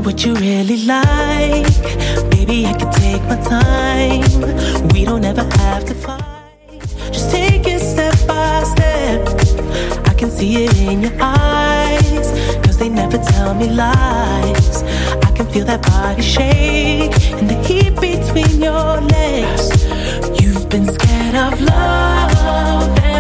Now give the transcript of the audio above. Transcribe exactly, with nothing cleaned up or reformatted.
what you really like. Baby, I can take my time. We don't ever have to fight. Just take it step by step. I can see it in your eyes, cause they never tell me lies. I can feel that body shake and the heat between your legs. You've been scared of love